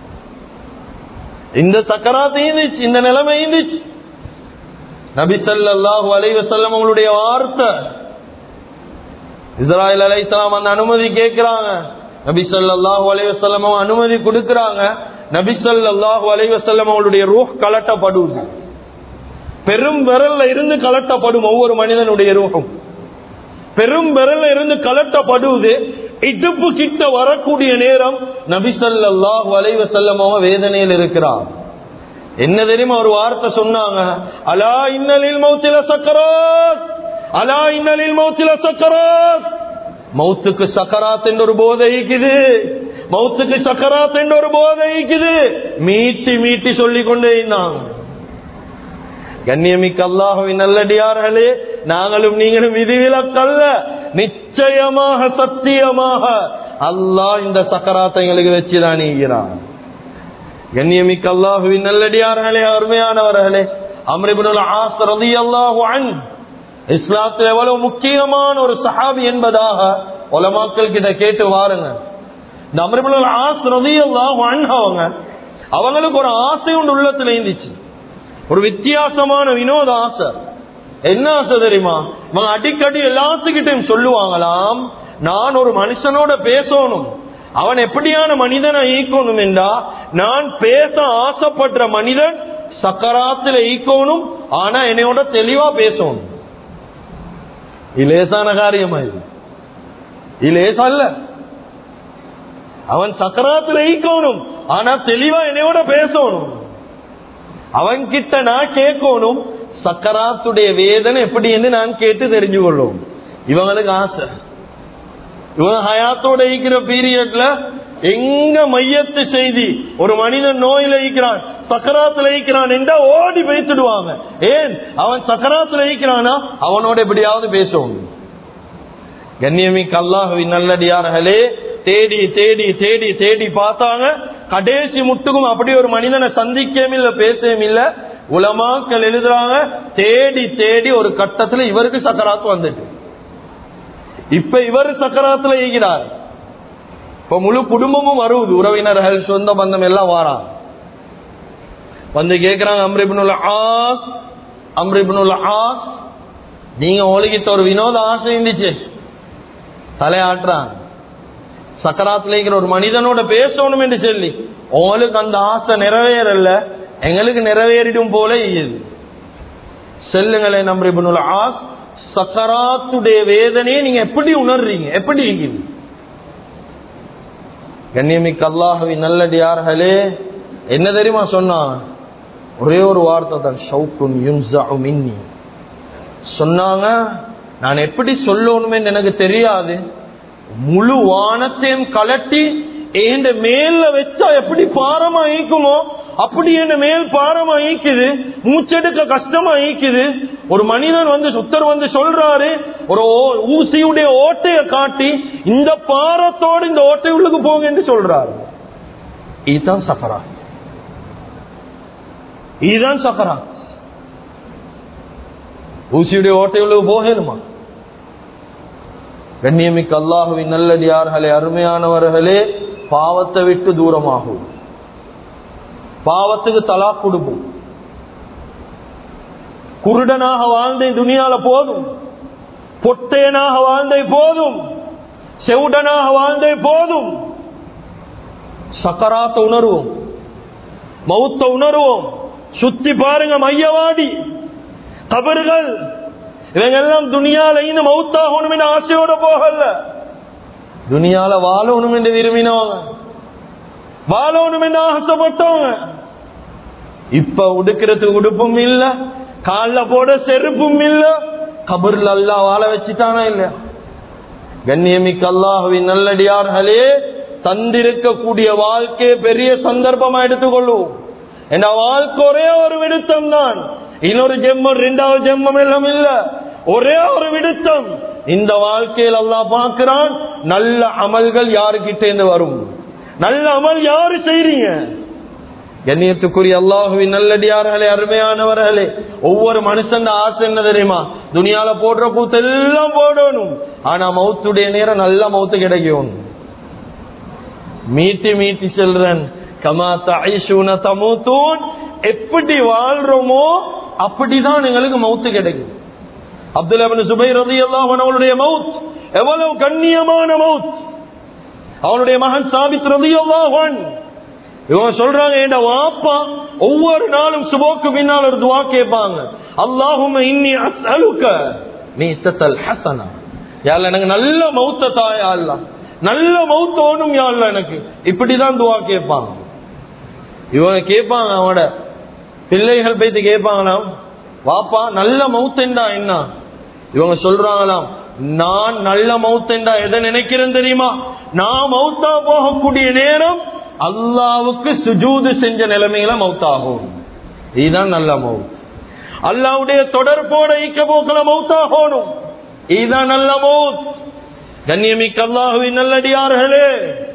A: இந்த சக்கராத் இருந்துச்சு, இந்த நிலைமை இருந்துச்சு. நபி ஸல்லல்லாஹு அலைஹி வஸல்லம் அவங்களுடைய வார்த்தை, இஸ்ராயில் அலைஹிஸ்ஸலாம் அந்த அனுமதி கேட்கிறாங்க, நபி ஸல்லல்லாஹு அலைஹி வஸல்லம் அனுமதி கொடுக்கிறாங்க. நபி ஸல்லல்லாஹு அலைஹி வஸல்லம் அவங்களுடைய ரூஹ் கலட்டப்படுது. பெரும் விரல்ல இருந்து கலட்டப்படும் ஒவ்வொரு மனிதனுடைய ரூஹும் பெரும் விரல்ல இருந்து கலட்டப்படுவது. இடுப்பு கிட்ட வரக்கூடிய நேரம் நபி ஸல்லல்லாஹு அலைஹி வஸல்லம் வேதனையில் இருக்கிறார். என்ன தெரியுமா ஒரு வார்த்தை சொன்னாங்க, அலா இன்னலில் மௌத்தில சக்கராத், அலா இன்னலில் மௌத்தில சக்கராத். மௌத்துக்கு சக்கராத் என்ற ஒரு போதை இருக்குது, மௌத்துக்கு சக்கராத் என்ற ஒரு போதை இருக்குது. மீட்டி மீட்டி சொல்லிக் கொண்டே இருந்தாங்க. கண்ணியமிக்க அல்லாஹ்வின் நல்லடியார்களே, நாங்களும் நீங்களும் விதிவிலக்கல்ல, நிச்சயமாக சத்தியமாக அல்லாஹ் இந்த சக்கராத்தை எங்களுக்கு வச்சுதான் நீங்கிறான். கண்ணியமிக்க அல்லாஹ்வின் நல்லடியார்களே, அருமையானவர்களே, அம்ர் இப்னுல் ஆஸ் ரலியல்லாஹு அன்ஹு இஸ்லாத்தில் எவ்வளவு முக்கியமான ஒரு சஹாபி என்பதாக உலமாக்கள் கிட்ட கேட்டு வாருங்க. இந்த அம்ர் இப்னுல் ஆஸ் ரலியல்லாஹு அன்ஹு அவங்க அவங்களுக்கு ஒரு ஆசை ஒன்று உள்ளத்துல இருந்துச்சு, ஒரு வித்தியாசமான வினோத ஆசை. என்ன ஆசை தெரியுமா? அவங்க அடிக்கடி எல்லாத்துக்கிட்டையும் சொல்லுவாங்களாம், நான் ஒரு மனுஷனோட பேசணும், அவன் எப்படியான மனிதனை ஈக்கணும் என்றா, நான் பேச ஆசைப்படுற மனிதன் சக்கராத்துல ஈக்கணும், ஆனா என்னையோட தெளிவா பேசணும். இலேசான காரியமா இது? இலேசா இல்ல. அவன் சக்கராத்துல ஈக்கணும், ஆனா தெளிவா என்னையோட பேசணும். அவன் கிட்ட நான் கேட்கணும், சக்கராத்துடைய வேதனை எப்படி என்று நான் கேட்டு தெரிஞ்சு கொள்ளும். இவங்களுக்கு ஆசை. இவங்க ஹயாத்தோட ஈக்கிற பீரியட்ல எங்க மையத்து செய்தி ஒரு மனிதன் நோயில ஈக்கிறான், சக்கராத்துல ஈக்கிறான் என்றா ஓடி பேசிடுவாங்க. ஏன்? அவன் சக்கராத்துல ஈக்கிறானா, அவனோட எப்படியாவது பேசுவோம். கண்ணியமிக்க அல்லாஹ்வின் நல்லடியார்களே, தேடி தேடி தேடி தேடி பார்த்தாங்க. கடைசி முட்டுக்கும் அப்படி ஒரு மனிதனை சந்திக்கவும் இல்ல, பேசவும் இல்ல. உலமாக்கள் எழுதுறாங்க, தேடி தேடி ஒரு கட்டத்துல இவருக்கு சக்கராத்து வந்துட்டு, இப்ப இவர் சக்கராத்துல ஈகிறார். இப்ப முழு குடும்பமும் வருவது, உறவினர்கள் சொந்த பந்தம் எல்லாம் வாராங்க. வந்து கேட்கிறாங்க, Amr ibnul Aas, Amr ibnul Aas, நீங்க ஒழுகிட்ட ஒரு வினோத ஆசை இருந்துச்சு, தலையாட்டுறாங்க. சக்கராத்துல இருக்கிற ஒரு மனிதனோட பேசணும் என்று சொல்லி, உங்களுக்கு அந்த ஆசை நிறைவேறல, எங்களுக்கு நிறைவேறிடும் போல இருக்குது. செல்லுங்களே அம்ர் இப்னுல் ஆஸ், சக்கராத்துடைய வேதனையை நீங்க எப்படி உணர்றீங்க, எப்படி இருக்குது? கண்ணியமிக்க அல்லாஹ்வின் நல்லடியார்களே, என்ன தெரியுமா சொன்னா? ஒரே ஒரு வார்த்தை தான், ஷௌகுன் யுன்ஸஉ மின்னி. சொன்னாங்க, நான் எப்படி சொல்லணுமே எனக்கு தெரியாது, முழு வானத்தையும் கலட்டி என் மேல வச்சா எப்படி பாரமா ஈக்குமோ அப்படி என்ன மேல் பாரமா ஈக்குது, மூச்செடுக்க கஷ்டமா ஈக்குது. ஒரு மனிதன் வந்து சுத்தர் வந்து சொல்றாரு, ஒரு ஊசியுடைய ஓட்டைய காட்டி இந்த பாரத்தோடு இந்த ஓட்டை உள்ளுக்கு போங்க என்று சொல்றாரு. இதுதான் சக்கராத், இதுதான் சக்கராத். ஊசியுடைய ஓட்டை உள்ளுக்கு போகணுமா? கண்ணியமிக்க அல்லாஹ்வின் நல்லடியார்களே, அருமையானவர்களே, பாவத்தை விட்டு தூரமாகும், பாவத்துக்கு தலாக் கொடுப்போம். குருடனாக வாழ்ந்த துனியால போதும், பொட்டையனாக வாழ்ந்த போதும், செவுடனாக வாழ்ந்த போதும். சக்கராத்த உணர்வோம், மௌத்த உணர்வோம். சுத்தி பாருங்க, மையவாடி கபறுகள், இவங்க எல்லாம் துனியால இந்த மௌத்தாகணும் என்று ஆசையோட போகல, துனியால வாழணும் என்று விரும்பினவங்க, வாழணும் என்று ஆசைப்பட்டவங்க. இப்ப உடுக்கிறதுக்கு உடுப்பும் இல்ல, கால போட செருப்பும் இல்ல, கபர்ல அல்லாஹ் வாழ வச்சுட்டானா இல்ல? கண்ணியமிக்க அல்லாஹ்வின் நல்லடியார்களே, தந்திருக்கக்கூடிய வாழ்க்கை பெரிய சந்தர்ப்பமா எடுத்துக்கொள்ளும். என்ற வாழ்க்கை ஒரே ஒரு விடுத்தம் தான், இன்னொரு ஜென்மம் இரண்டாவது ஜென்மம் எல்லாம் இல்ல, ஒரே ஒரு விடுத்தம். இந்த வாழ்க்கையில் அல்லாஹ் பார்க்கிறான், நல்ல அமல்கள் யாருக்கிட்ட இருந்து வரும், நல்ல அமல் யாரு செய்றீங்க. கண்ணியத்துக்குரிய அல்லாஹ்வின் நல்லடியார்களே, அருமையானவர்களே, ஒவ்வொரு மனுஷன் ஆசை என்ன தெரியுமா? துனியால போடுற கூத்து எல்லாம் போடணும், ஆனா மௌத்துடைய நேரம் நல்ல மௌத்து கிடைக்கும். மீட்டி மீட்டி செல்றன், கமா தஐஷூன தமூதூன், எப்படி வாழ்றோமோ அப்படிதான் எங்களுக்கு மௌத்து கிடைக்கும். அப்துல்லா இப்னு சுபைர் ரலியல்லாஹு அன்ஹு அவருடைய மௌத் எவ்வளவு கண்ணியமான மௌத். அவருடைய மகன் சாபித் ரலியல்லாஹு அன்ஹு இவங்க சொல்றாங்க, என் வாப்பா ஒவ்வொரு நாளும் சுபோக்கு பின்னால் ஒரு துஆ கேட்பாங்க, அல்லாஹும்ம இன்னி அஸ்அலுக மீத்தல் ஹஸனா, யா அல்லாஹ் எனக்கு நல்ல மௌத்த தா, யா அல்லாஹ் நல்ல மௌத் ஓடும் யா அல்லாஹ் எனக்கு, இப்படிதான் துஆ கேட்பாங்க. இவங்க கேட்பாங்க, அவனோட பிள்ளைகள் போய்த்து கேட்பாங்களாம், வாப்பா நல்ல மௌத்தண்டா என்ன? இவங்க சொல்றாங்களாம், நான் நல்ல மௌத்தண்டா எதை நினைக்கிறேன் தெரியுமா? நான் மௌத்தா போகக்கூடிய நேரம் அல்லாவுக்கு சுஜூது செஞ்ச நிலைமையில மௌத்தாகும். இதுதான் நல்ல மௌத். அல்லாவுடைய தொடர்போட ஈக்க போக்கல மௌத்தாகணும். இதுதான் நல்ல மௌத். கண்ணியமிக்க அல்லாஹுவின் நல்லடியார்களே,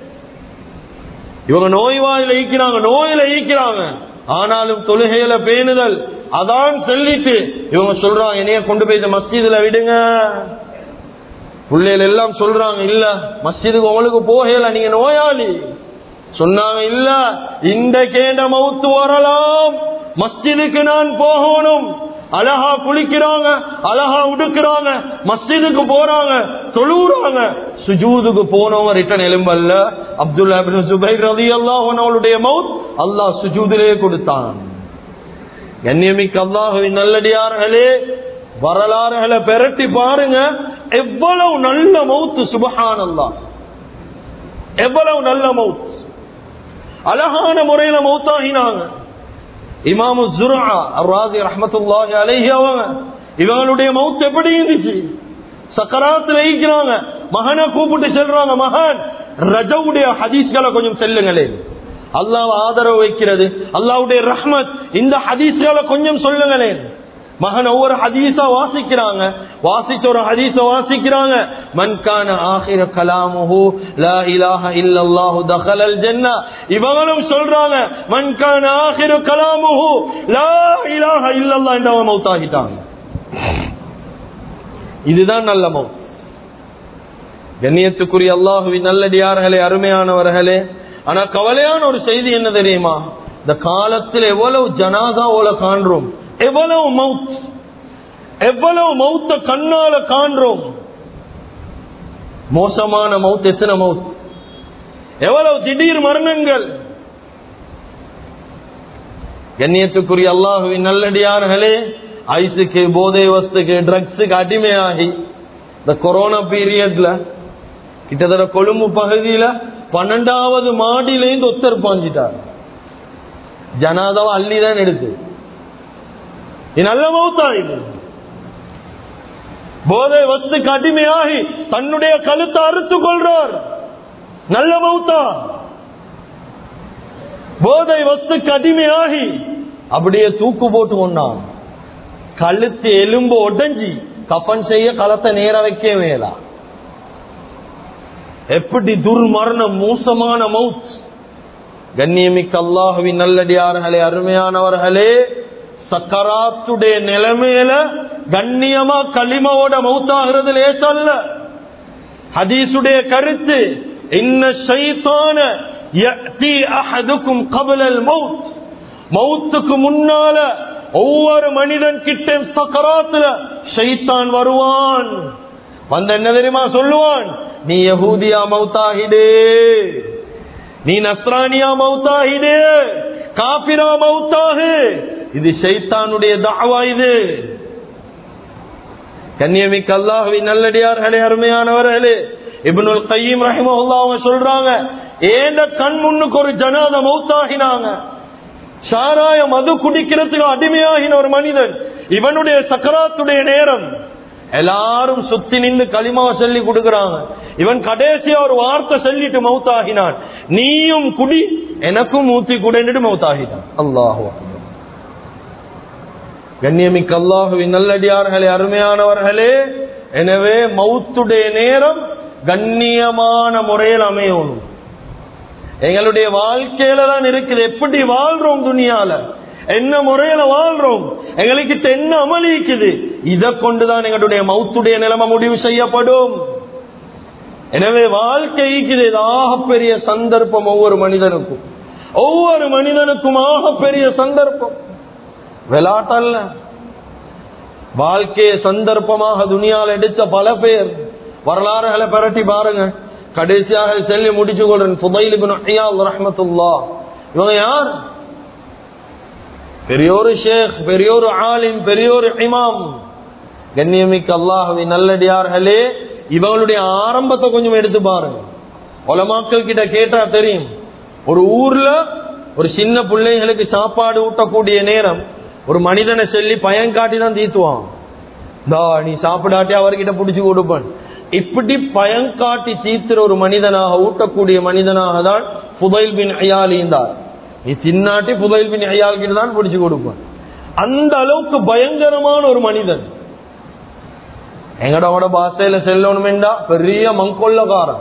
A: இவங்க நோய்வாயில ஈக்கிறாங்க, நோயில ஈக்கிறாங்க, ஆனாலும் தொழுகையில பேணுதல் அதான் சொல்லிட்டு இவங்க சொல்றாங்க, என்னைய கொண்டு போய் இந்த மஸ்ஜிதுல விடுங்க. பிள்ளைகள் எல்லாம் சொல்றாங்க, இல்ல மஸ்ஜிதுக்கு உங்களுக்கு போகல, நீங்க நோயாளி. சொன்னாங்க, இல்ல இந்த கேண்ட மௌத்து வரலாம், மஸ்ஜிதுக்கு நான் போகணும். அழகா குளிக்கிறாங்க, அழகா உடுக்கிறாங்க, மஸ்ஜிதுக்கு போறாங்க, தொழுறாங்க. சுஜூதுக்கு போனவங்க ரிட்டன் எலும்பல்ல. அப்துல்லா இப்னு சுபைர் ரலியல்லாஹு அன்ஹு அவருடைய மௌத் அல்லாஹ் சுஜூதிலே கொடுத்தான். கண்ணியமிக்க அல்லாஹ்வின் நல்லடியார்களே, வரலாறுகளை பெரட்டி பாருங்க, எவ்வளவு நல்ல மௌத். சுப்ஹானல்லாஹ், எவ்வளவு நல்ல மௌத். அழகான முறையில மௌத்தாகினாங்க. இமாமு ஸுர்ஆ அர்-ராஸி ரஹ்மத்துல்லாஹி அலைஹி அவங்க இவங்களுடைய மௌத் எப்படி இருந்துச்சு? சக்கராத்துல இருக்கிறாங்க, மகனை கூப்பிட்டு சொல்றாங்க, மகன் ரஜவுடைய ஹதீஸ்களை கொஞ்சம் சொல்லுங்களே. அல்லாஹ் ஆதரவு வைக்கிறது, அல்லாஹ்வுடைய ரஹ்மத், இந்த ஹதீஸ்களை கொஞ்சம் சொல்லுங்களேன். மகன் ஒவ்வொரு ஹதீஸா வாசிக்கிறாங்க, வாசிச்ச ஒரு ஹதீஸ வாசிக்கிறாங்க. மன் கான ஆகிர கலாமுஹு லா இலாஹ இல்லல்லாஹு தഖலல் ஜன்னah. இவங்களும் சொல்றாங்க, மன் கான ஆகிர கலாமுஹு லா இலாஹ இல்லல்லாஹ் என்றவங்க மௌத்தாகிட்டாங்க. இதுதான் நல்ல மௌத். கண்ணியத்துக்குரிய அல்லாஹ்வின் நல்லடியார்களே, அருமையானவர்களே, ஆனா கவலையான ஒரு செய்தி என்ன தெரியுமா? இந்த காலத்தில் எவ்வளவு ஜனாதாவோல காண்றோம், எவ்வளவு மவுத், எவ்வளவு மௌத்த கண்ணால காண்றோம். மோசமான மவுத், எத்தனை மவுத், எவ்வளவு திடீர் மரணங்கள். கண்ணியத்துக்குரிய அல்லாஹ்வின் நல்லடியார்களே, ஐஸுக்கு, போதை வஸ்துக்கு, ட்ரக்ஸுக்கு அடிமையாகி இந்த கொரோனா பீரியட்ல கிட்டத்தட்ட கொழும்பு பகுதியில பன்னெண்டாவது மாடியிலேருந்து ஒத்தர் பாஞ்சிட்டார். ஜனாதாவை அள்ளிதான் எடுத்து. நல்ல மௌத்தா இது? போதை வஸ்துக்கு அடிமையாகி தன்னுடைய கழுத்தை அறுத்துக் கொள்றார். நல்ல மௌத்தா? போதை வஸ்துக்கு அடிமையாகி அப்படியே தூக்கு போட்டு கொண்டான். கழுத்து எலும்பு உடைஞ்சி கஃன் செய்ய களத்தை நேர வைக்க வேலா. எப்படி துர்மரணம், மோசமான மௌத். கண்ணியமிக்க அல்லாஹ்வின் நல்லடியார்களே, அருமையானவர்களே, சக்கராத்துடைய நிலைமையில கண்ணியமா களிமாவோட மௌத்தாகிறது லேசல்ல. ஹதீசுடைய கருத்து, இன்ன ஷைத்தான யஅதி அஹதுக்கும் கப்லல் மௌத். மௌத்துக்கு முன்னால ஒவ்வொரு மனிதன் கிட்ட சக்கராத்துல ஷைத்தான் வருவான். வந்து என்ன தெரியுமா சொல்லுவான்? நீ யஹூதியா மௌத்தாகிடு, நீ நஸ்ரானியா மௌத்தாகிடு, காபிரா மௌத்தாகு. இது ஷைத்தானுடைய தஅவா. இது கண்ணியமிக்க அல்லாஹ்வின் நல்லடியார்களே, அருமையானவர்களே, இப்னுல் கய்யிம் ரஹிமஹுல்லாஹ் அவங்க சொல்றாங்க, ஏண்ட கண் முன்னுக்கு ஒரு ஜனாதா மௌத்தாகினாங்க. சாராய மது குடிக்கிறதுக்கு அடிமையாகின ஒரு மனிதன். இவனுடைய சக்கராத்துடைய நேரம் எல்லாரும் சுத்தி நின்று களிமாவை சொல்லி கொடுக்கிறாங்க. இவன் கடைசியா ஒரு வார்த்தை சொல்லிட்டு மௌத்தாகினான், நீயும் குடி எனக்கும் ஊத்தி குடிட்டு மௌத்தாகினான். அல்லாஹ் கண்ணியமிக்க அல்லாஹ்வின் நல்லடியார்களே, அருமையானவர்களே, எனவே மௌத்துடைய நேரம் கண்ணியமான முறையில் அமையணும். எங்களுடைய வாழ்க்கையில தான் இருக்குது. எப்படி வாழ்றோம், துனியால என்ன முறையில வாழ்றோம், எங்களுக்கு என்ன அமளிக்குது, இதை கொண்டுதான் எங்களுடைய மௌத்துடைய நிலைமை முடிவு செய்யப்படும். எனவே வாழ்க்கைக்கு ஆக பெரிய சந்தர்ப்பம் ஒவ்வொரு மனிதனுக்கும், ஒவ்வொரு மனிதனுக்கும் ஆக பெரிய சந்தர்ப்பம். விளையாட்டல்ல, வாழ்க்கையை சந்தர்ப்பமாக துனியால எடுத்த பல பேர் வரலாறுகளை பரட்டி பாருங்க. கடைசியாக சொல்லி முடிச்சு கொள்றேன், ஃபுதைல் இப்னு இயாத் ரஹ்மத்துல்லாஹ். இவங்க யார்? பெரியோரு ஷேக், பெரியோரு ஆலிம், பெரியோரு இமாம். கண்ணியமிக்க அல்லாஹ்வின் நல்லடியார்களே, இவங்களுடைய ஆரம்பத்தை கொஞ்சம் எடுத்து பாருங்க. உலமாக்கள் கிட்ட கேட்டா தெரியும். ஒரு ஊர்ல ஒரு சின்ன பிள்ளைகளுக்கு சாப்பாடு ஊட்டக்கூடிய நேரம் ஒரு மனிதனை சொல்லி பயம் காட்டி தான் தீத்துவான். தா நீ சாப்பிடாட்டி அவர்கிட்ட பிடிச்சு கொடுப்பான். இப்படி பயம் காட்டி தீத்துற ஒரு மனிதனாக ஊட்டக்கூடிய மனிதனாக தான் ஃபுதைல் பின் இயால் இருந்தார். நீ தின்னாட்டி ஃபுதைல் பின் இயால் கிட்ட தான் பிடிச்சு கொடுப்பான். அந்த அளவுக்கு பயங்கரமான ஒரு மனிதன். எங்கடோட பாசையில செல்லணுமெண்டா பெரிய மங்கொல்லக்காரன்,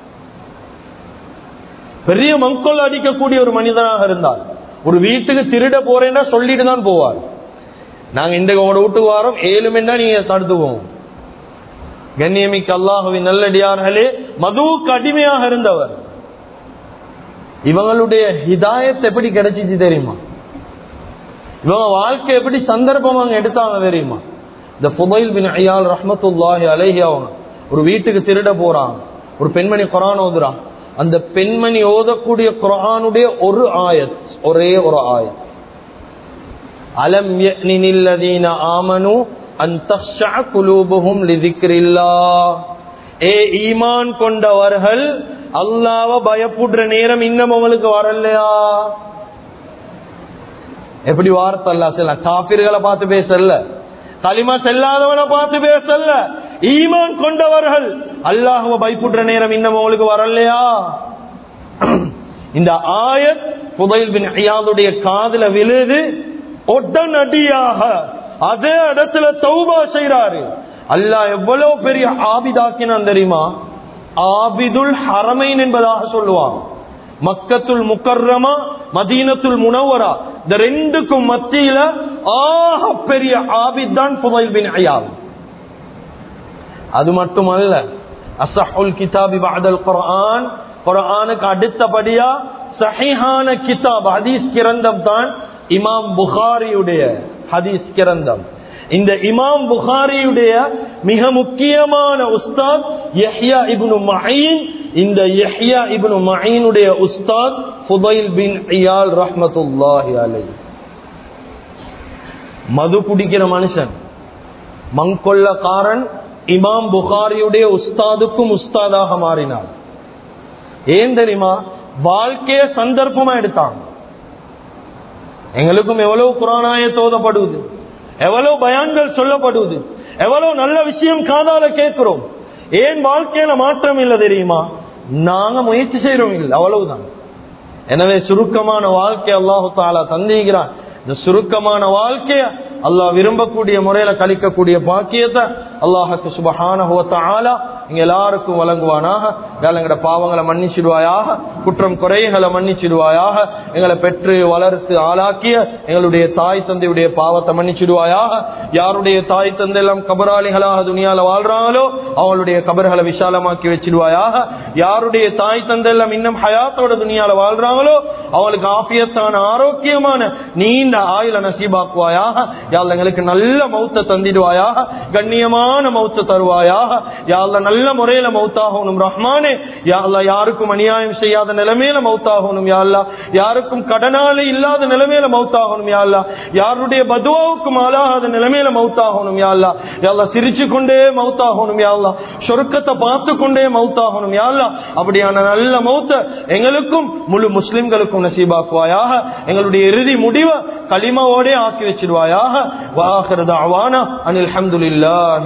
A: பெரிய மங்கொல்ல அடிக்கக்கூடிய ஒரு மனிதனாக இருந்தார். ஒரு வீட்டுக்கு திருட போறேன்னா சொல்லிட்டு தான் போவார். நாங்க இந்த வீட்டுக்கு வாரோம் ஏழுமெண்டா நீங்க தடுத்துவோம். கண்ணியமிக்க அல்லாஹுவின் நல்லடியார்களே, மதுவுக்கு அடிமையாக இருந்தவர். இவங்களுடைய ஹிதாயத் எப்படி கிடைச்சிச்சு தெரியுமா? இவங்க வாழ்க்கை எப்படி சந்தர்ப்பமாக எடுத்தாங்க தெரியுமா? இந்த ஃபுதைல் பின் இயால் ரஹ்மத்துல்லாஹி அலைஹி அவங்க ஒரு வீட்டுக்கு திருட போறாங்க. ஒரு பெண்மணி குர்ஆன் ஓதுறாங்க. அந்த பெண்மணி ஓதக்கூடிய குர்ஆனுடைய ஒரு ஆயத், ஒரே ஒரு ஆயத், அலம் யக்னில் லதீன ஆமனு அன் தக்ஷஅ குலூபுஹும் லிذிக்ரில்லாஹ். ஏ ஈமான் கொண்டவர்கள், அல்லாஹ்வை பயப்படுற நேரம் இன்னும் உங்களுக்கு வரலையா? எப்படி வார்த்தை அல்லாஹ் சொல்ல, காஃபிர்களை பார்த்து பேசல, கலிமா செல்லாதவனை பார்த்து பேசல, ஈமான் கொண்டவர்கள் அல்லாஹ்வை பயப்படுற நேரம் இன்னும் உங்களுக்கு வரலையா? இந்த ஆயத் ஃபுதைல் பின் இயாதுடைய காதுல விழுது. உடனடியாக அதே இடத்துல தௌபா செய்றாரு. அல்லாஹ் எவ்வளவு பெரிய ஆபிதாக்கினான் தெரியுமா? ஆபிதுல் ஹரமைன் என்பதாக சொல்லுவாங்க. மக்கத்துல் முக்கர்ரமா, மதீனத்துல் முனவரா, இந்த ரெண்டுக்கும் மத்தியில ஆக பெரிய ஆபித் தான் ஃபுதைல் பின் இயாத். அது மட்டுமல்ல, அஸ்ஹுல் கிதாபி பஅதல் குர்ஆன், குர்ஆனுக்கு அடுத்தபடியா சஹீஹான கிதாப் ஹதீஸ் கிரந்தம் தான் இமாம் புகாரியுடைய ஹதீஸ் கிரந்தம். இந்த இமாம் புகாரியுடைய மிக முக்கியமான உஸ்தாத் யஹ்யா இப்னு மஈன். இந்த யஹ்யா இப்னு மஈனுடைய உஸ்தாத் ஃபுதைல் பின் இயால் ரஹ்மத்துல்லாஹி அலைஹி. மது குடிக்கிற மனுஷன், மங்கொல்லக்காரன், இமாம் புகாரியுடைய உஸ்தாதுக்கும் உஸ்தாதாக மாறினார். ஏன் தெரியுமா? வாழ்க்கைய சந்தர்ப்பமா எடுத்தாங்க. எங்களுக்கும் எவ்வளவு குர்ஆனாய தோதப்படுவது, எவ்வளவு பயான்கள் சொல்லப்படுவது, எவ்வளவு நல்ல விஷயம் காதால கேட்கிறோம். ஏன் வாழ்க்கையில மாற்றம் இல்லை தெரியுமா? நாங்க முயற்சி செய்யறோம் இல்லை, அவ்வளவுதான். எனவே சுருக்கமான வாழ்க்கை அல்லாஹு தஆலா தந்திக்கிறான். இந்த சுருக்கமான வாழ்க்கைய அல்லாஹ் விரும்பக்கூடிய முறையில கழிக்கக்கூடிய பாக்கியத்தை அல்லாஹ்வுக்கு சுப்ஹானஹு வ தஆலா இங்க எல்லாருக்கும் வழங்குவானாக. எங்களோட பாவங்களை மன்னிச்சிடுவாயாக, குற்றம் குறைகளை மன்னிச்சிடுவாயாக. எங்களை பெற்று வளர்த்து ஆளாக்கிய எங்களுடைய தாய் தந்தையுடைய பாவத்தை மன்னிச்சிடுவாயாக. யாருடைய தாய் தந்தை எல்லாம் கபராளிகளாக துனியால வாழ்றாங்களோ அவங்களுடைய கபர்களை விசாலமாக்கி வச்சிடுவாயாக. யாருடைய தாய் தந்தை எல்லாம் இன்னும் ஹயாத்தோட துனியால வாழ்றாங்களோ அவங்களுக்கு ஆஃபியத்தான ஆரோக்கியமான நீண்ட ஆயுள நசீபாக்குவாயாக. யா அல்லாஹ் எங்களுக்கு நல்ல மௌத்தை தந்திடுவாயாக, கண்ணியமான மௌத்தை தருவாயாக. யா அல்லாஹ் நல்ல முறையில மௌத்தாகணும் ரஹ்மானே. யா அல்லாஹ் யாருக்கும் அநியாயம் செய்யாத நிலைமையில மௌத்தாகணும் யா அல்லாஹ். யாருக்கும் கடனாளி இல்லாத நிலைமையில மௌத்தாகணும் யா அல்லாஹ். யாருடைய பதுவாவுக்கும் ஆளாகாத நிலைமையில மௌத்தாகணும் யா அல்லாஹ். யா அல்லாஹ் சிரிச்சு கொண்டே மௌத்தாகணும் யா அல்லாஹ். சொர்க்கத்தை பார்த்து கொண்டே மௌத்தாகணும் யா அல்லாஹ். அப்படியான நல்ல மௌத்தை எங்களுக்கும் முழு முஸ்லிம்களுக்கும் நசீபாக்குவாயாக. எங்களுடைய இறுதி முடிவை கலிமாவோட ஆக்கி வச்சிடுவாயாக. வஆகிரு தஅவானா அனில் ஹம்துலில்லாஹி